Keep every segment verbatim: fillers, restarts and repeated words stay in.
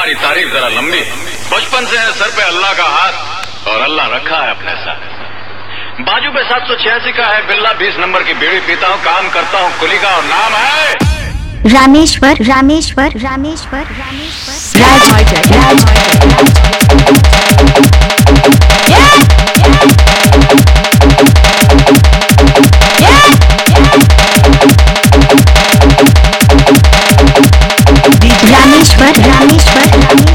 तुम्हारी तारीफ जरा लंबी। बचपन से है सर पे अल्लाह का हाथ और अल्लाह रखा है अपने साथ। बाजू पे सात सौ छियासी का है बिल्ला, बीस नंबर की बीड़ी पीता हूँ, काम करता हूँ कुली का और नाम है रामेश्वर रामेश्वर रामेश्वर रामेश्वर राज राज रामेश्वर रामेश्वर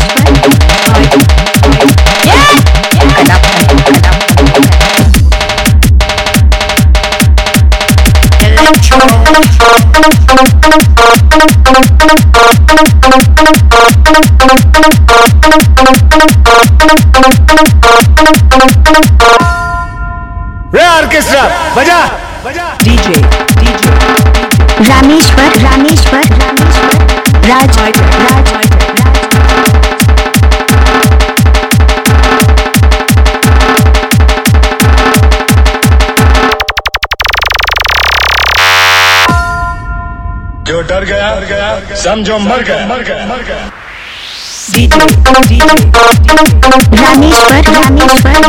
रे ऑर्केस्ट्रा बजा बजा डीजे डीजे रामेश्वर रामेश्वर रामेश्वर राज राज जो डर गया गया समझो मर गया मर गया मर गया। डीजे डीजे रामेश्वर रामेश्वर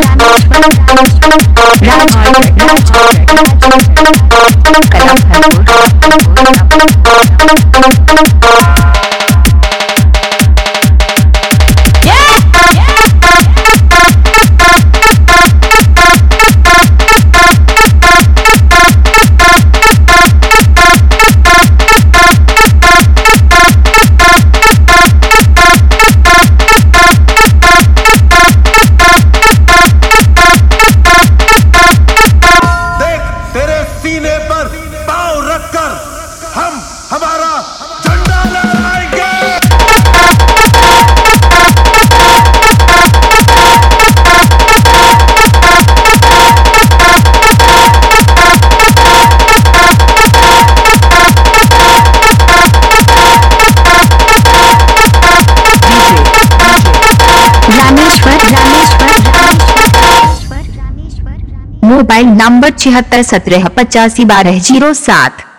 राज हम हमारा झंडा लहराएंगे। रामेश्वर रामेश्वर मोबाइल नंबर छिहत्तर सत्रह पचासी बारह जीरो सात।